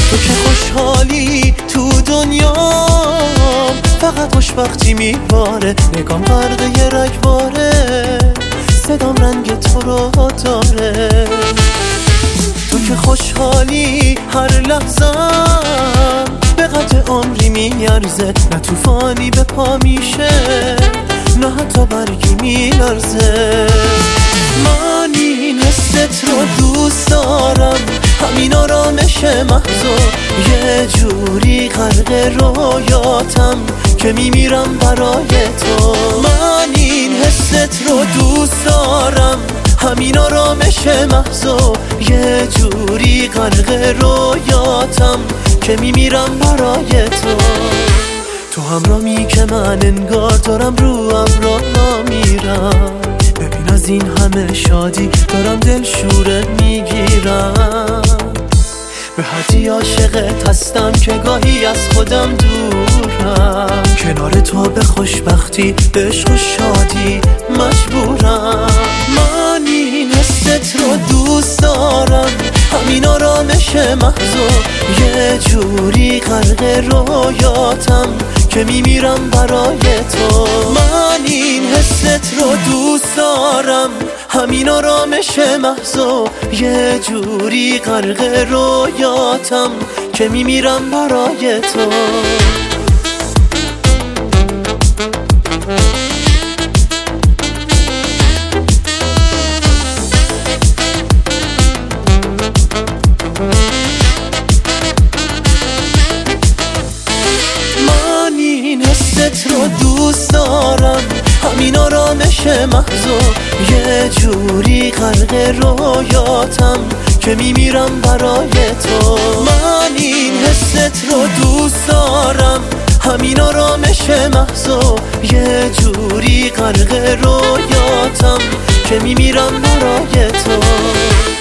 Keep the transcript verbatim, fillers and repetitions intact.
تو که خوشحالی تو دنیا، فقط خوشبختی میباره. نگام غرقه یه رگباره، صدام رنگ تو رو داره. تو که خوشحالی هر لحظم به قطع عمری میارزه. نه توفانی به پا میشه، نه حتی برگی میلرزه. من این حست رو دوست دارم، همین آرامش محض یه جوری غرق رویاتم که میمیرم برای تو. من این حست رو دوست دارم، همین آرامش محض یه جوری غرق رویاتم که میمیرم برای تو. تو همرامی که من انگار دارم رو ابرا میرم. ببین از این همه شادی دارم دل شوره میگیرم. به حدی عاشقت هستم که گاهی از خودم دورم. کنار تو به خوشبختی به عشق و شادی مجبورم. من این حست رو دوست دارم، همین آرامش محض یه جوری غرق رویاتم که میمیرم برای تو. من این حست رو دوست دارم، همین آرامش محض یه جوری غرق رویاتم که میمیرم برای تو. حست رو دوست دارم، همین آرامش محض یه جوری غرق رویاتم که میمیرم برای تو. من این حست رو دوست دارم، همین آرامش محض یه جوری غرق رویاتم که میمیرم برای تو.